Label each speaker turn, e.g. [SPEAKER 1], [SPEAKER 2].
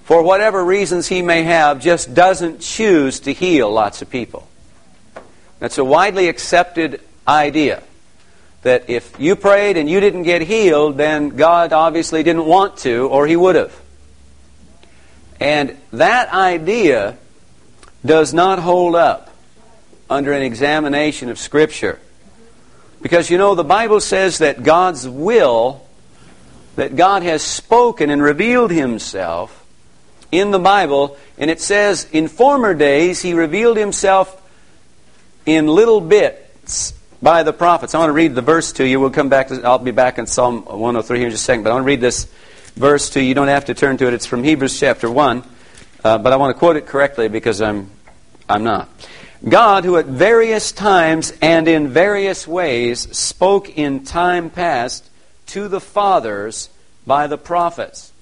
[SPEAKER 1] for whatever reasons He may have, just doesn't choose to heal lots of people. That's a widely accepted idea, that if you prayed and you didn't get healed, then God obviously didn't want to, or He would have. And that idea does not hold up under an examination of Scripture. Because, you know, the Bible says that God's will, that God has spoken and revealed Himself in the Bible, and it says, in former days He revealed Himself in little bits by the prophets. I want to read the verse to you. I'll be back in Psalm 103 here in just a second, but I want to read this verse to you. You don't have to turn to it. It's from Hebrews chapter 1, but I want to quote it correctly because I'm not. God, who at various times and in various ways spoke in time past to the fathers by the prophets.